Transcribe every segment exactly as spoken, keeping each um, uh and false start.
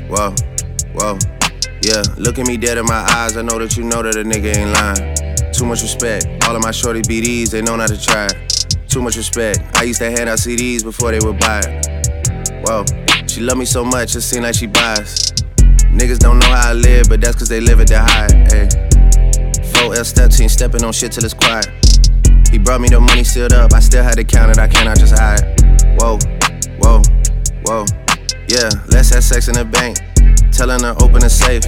whoa, whoa. Yeah, look at me dead in my eyes, I know that you know that a nigga ain't lying. Too much respect, all of my shorty B Ds, they know not to try it. Too much respect, I used to hand out C Ds before they would buy it. Whoa, she love me so much, it seem like she buys. Niggas don't know how I live, but that's cause they live it to hide, ayy. four L step team, stepping on shit till it's quiet. He brought me the money sealed up, I still had to count it, I cannot just hide. Whoa, whoa, whoa. Yeah, let's have sex in the bank. Telling her open the safe.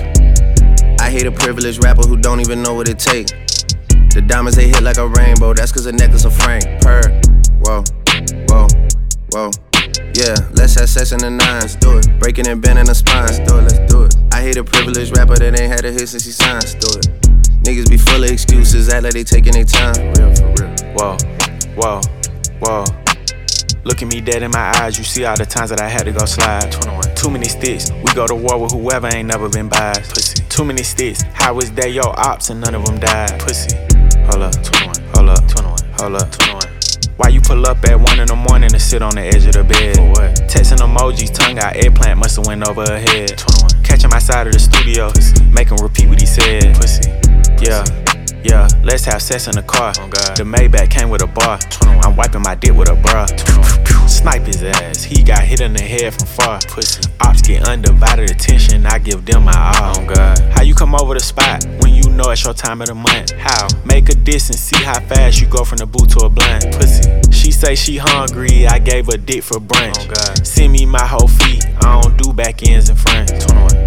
I hate a privileged rapper who don't even know what it take. The diamonds they hit like a rainbow, that's cause a necklace of Frank. Purr. Whoa, whoa, whoa. Yeah, let's have sex in the nines. Do it. Breaking and bending the spines. Do it, let's do it. I hate a privileged rapper that ain't had a hit since he signed. Do it. Niggas be full of excuses, act like they taking their time. For real, for real. Whoa, whoa, whoa. Look at me dead in my eyes, you see all the times that I had to go slide. twenty-one. Too many sticks, we go to war with whoever ain't never been biased. Pussy. Too many sticks, how was they your ops and none of them died? Pussy. Hold up, twenty-one. Hold up, twenty-one. Hold up, twenty-one. Why you pull up at one in the morning to sit on the edge of the bed? For what? Texting emojis, tongue out, eggplant musta went over her head. twenty-one. Catch him outside of the studio, pussy. Make him repeat what he said. Pussy. Yeah. Yeah, let's have sex in the car. Oh God. The Maybach came with a bar. twenty-one. I'm wiping my dick with a bra. Snipe his ass, he got hit in the head from far. Pussy. Ops get undivided attention, I give them my all. Oh God. How you come over the spot when you know it's your time of the month? How? Make a diss and see how fast you go from the boot to a blunt. Pussy. She say she hungry, I gave her dick for brunch. Oh God. Send me my whole feet, I don't do back ends and fronts. twenty-one.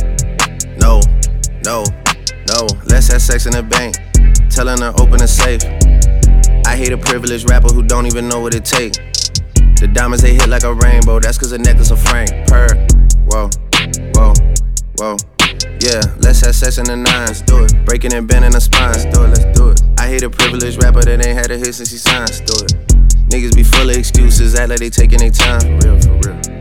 No, no. No, let's have sex in the bank. Telling her open the safe. I hate a privileged rapper who don't even know what it take. The diamonds they hit like a rainbow, that's cause a necklace of Frank. Purr. Whoa, whoa, whoa. Yeah, let's have sex in the nines. Do it. Breaking and bending the spines. Do it, let's do it. I hate a privileged rapper that ain't had a hit since he signed. Do it. Niggas be full of excuses, act like they taking their time. For real, for real.